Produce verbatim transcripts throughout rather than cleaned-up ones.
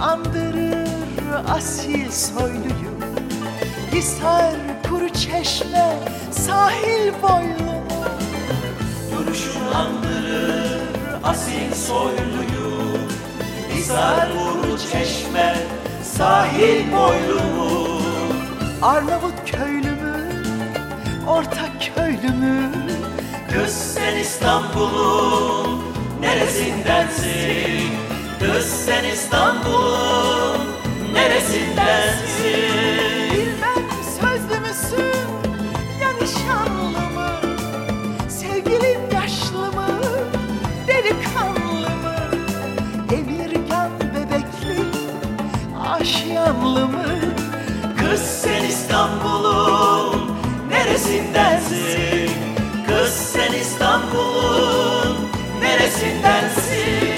andırır asil soyluyu. Hisar, kuru çeşme, sahil boylu. Duruşun andırır asil soyluyu. Hisar, kuru çeşme, sahil boylu mu? Arnavut köylü mü, orta köylü mü? Kız sen İstanbul'un neresindensin? Kız sen İstanbul'un neresindensin? Bilmem sözlü müsün ya nişanlı mı? Sevgilim yaşlı mı, delikanlı mı? Emirgan bebekli, aşiyanlı mı? Kız sen İstanbul'un neresindensin? Kız sen İstanbul'un neresindensin?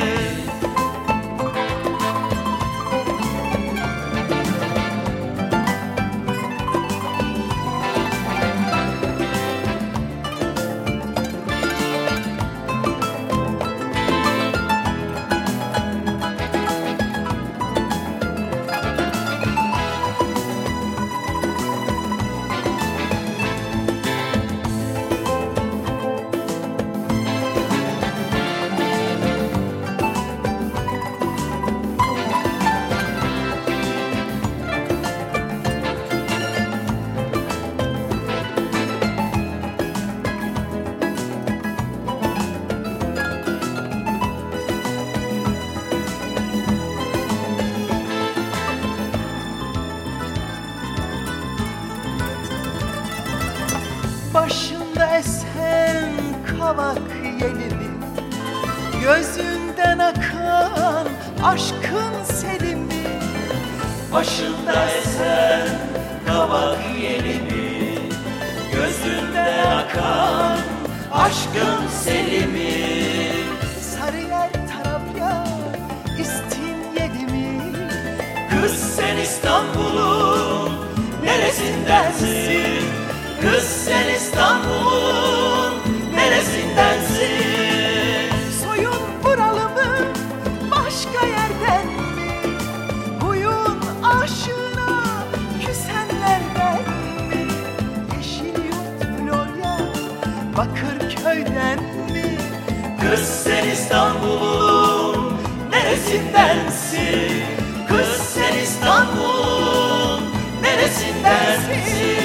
Başında esen kavak yelimi, gözünden akan aşkın selimi. Başında esen kavak yelimi, gözünden akan aşkın selimi. Sarıyer Tarabya İstinyeli mi? Kız sen İstanbul'un neresindensin? Kız sen İstanbul'un neresindensin? Soyun buralı mı, başka yerden mi? Huyun aşığına küsenlerden mi? Yeşilyurt, Florya, Bakırköy'den mi? Kız sen İstanbul'un neresindensin? Kız sen İstanbul'un neresindensin?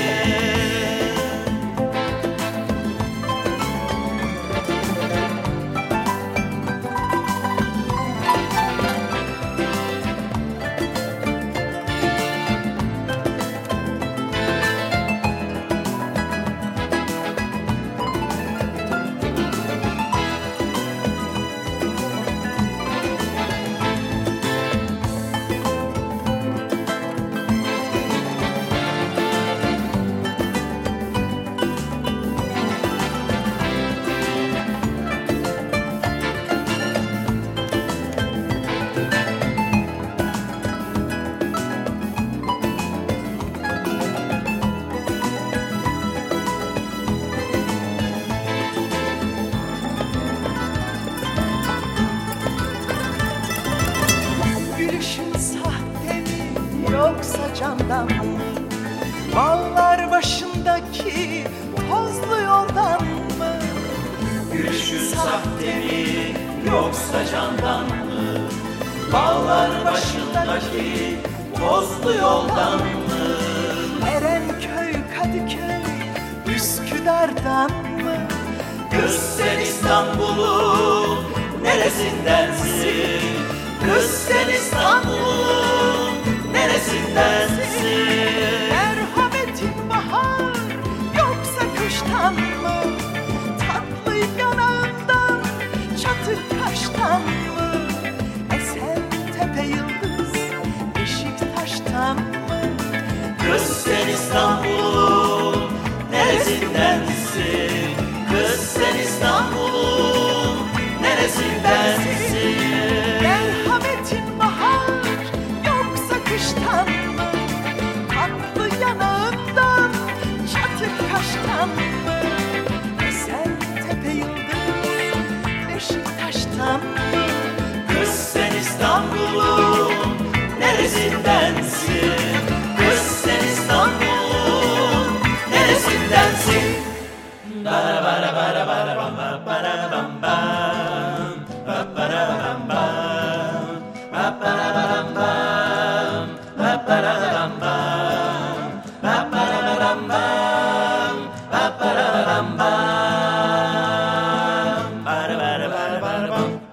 Gülüşün sahte mi, yoksa candan mı? Ballar başındaki tozlu yoldan mı? Gülüşün sahte mi, yoksa candan mı? Bağlar başındaki tozlu yoldan mı? Erenköy, Kadıköy, Üsküdar'dan mı? Kız sen İstanbul'un neresindensin? Kız sen İstanbul'un neresindensin? Merhametin bahar, yoksa kıştan mı? Tatlı yanağından, çatır kaştan mı? Esen tepe yıldız, Beşiktaş'tan mı? Kız sen İstanbul'un neresindensin? Kız sen İstanbul'un neresindensin? Merhametin bahar, yoksa kıştan mı? neresindensin? Kız sen İstanbul'un neresindensin? Bara bara bara bara bam bam bara bam bam bam bara bam bam bam bara bam bam bam bara bam bam bam bara bam bam bam bara bam bam bara bara bara bara bam.